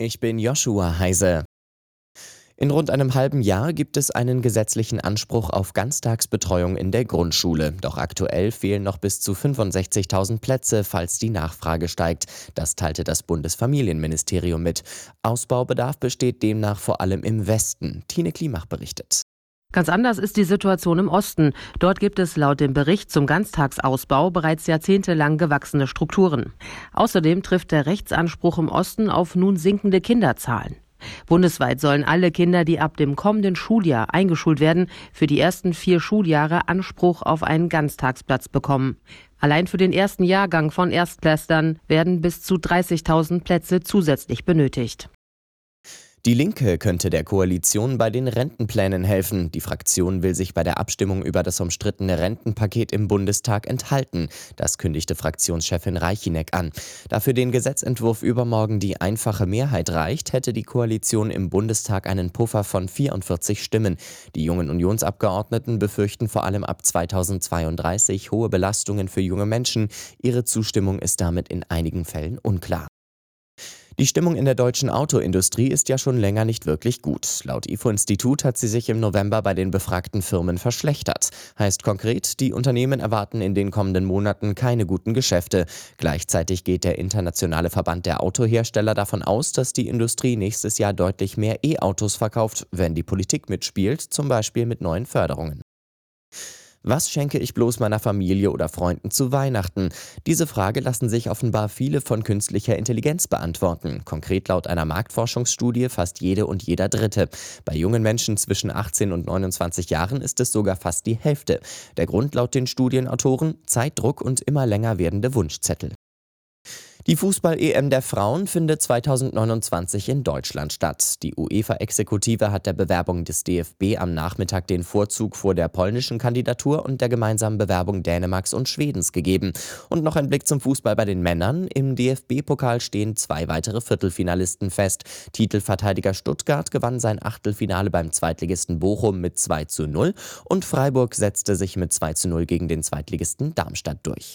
Ich bin Joshua Heise. In rund einem halben Jahr gibt es einen gesetzlichen Anspruch auf Ganztagsbetreuung in der Grundschule. Doch aktuell fehlen noch bis zu 65.000 Plätze, falls die Nachfrage steigt. Das teilte das Bundesfamilienministerium mit. Ausbaubedarf besteht demnach vor allem im Westen. Tine Klimach berichtet. Ganz anders ist die Situation im Osten. Dort gibt es laut dem Bericht zum Ganztagsausbau bereits jahrzehntelang gewachsene Strukturen. Außerdem trifft der Rechtsanspruch im Osten auf nun sinkende Kinderzahlen. Bundesweit sollen alle Kinder, die ab dem kommenden Schuljahr eingeschult werden, für die ersten 4 Schuljahre Anspruch auf einen Ganztagsplatz bekommen. Allein für den ersten Jahrgang von Erstklässlern werden bis zu 30.000 Plätze zusätzlich benötigt. Die Linke könnte der Koalition bei den Rentenplänen helfen. Die Fraktion will sich bei der Abstimmung über das umstrittene Rentenpaket im Bundestag enthalten. Das kündigte Fraktionschefin Reichinek an. Da für den Gesetzentwurf übermorgen die einfache Mehrheit reicht, hätte die Koalition im Bundestag einen Puffer von 44 Stimmen. Die jungen Unionsabgeordneten befürchten vor allem ab 2032 hohe Belastungen für junge Menschen. Ihre Zustimmung ist damit in einigen Fällen unklar. Die Stimmung in der deutschen Autoindustrie ist ja schon länger nicht wirklich gut. Laut IFO-Institut hat sie sich im November bei den befragten Firmen verschlechtert. Heißt konkret, die Unternehmen erwarten in den kommenden Monaten keine guten Geschäfte. Gleichzeitig geht der internationale Verband der Autohersteller davon aus, dass die Industrie nächstes Jahr deutlich mehr E-Autos verkauft, wenn die Politik mitspielt, zum Beispiel mit neuen Förderungen. Was schenke ich bloß meiner Familie oder Freunden zu Weihnachten? Diese Frage lassen sich offenbar viele von künstlicher Intelligenz beantworten. Konkret laut einer Marktforschungsstudie fast jede und jeder Dritte. Bei jungen Menschen zwischen 18 und 29 Jahren ist es sogar fast die Hälfte. Der Grund laut den Studienautoren: Zeitdruck und immer länger werdende Wunschzettel. Die Fußball-EM der Frauen findet 2029 in Deutschland statt. Die UEFA-Exekutive hat der Bewerbung des DFB am Nachmittag den Vorzug vor der polnischen Kandidatur und der gemeinsamen Bewerbung Dänemarks und Schwedens gegeben. Und noch ein Blick zum Fußball bei den Männern. Im DFB-Pokal stehen 2 weitere Viertelfinalisten fest. Titelverteidiger Stuttgart gewann sein Achtelfinale beim Zweitligisten Bochum mit 2:0 und Freiburg setzte sich mit 2:0 gegen den Zweitligisten Darmstadt durch.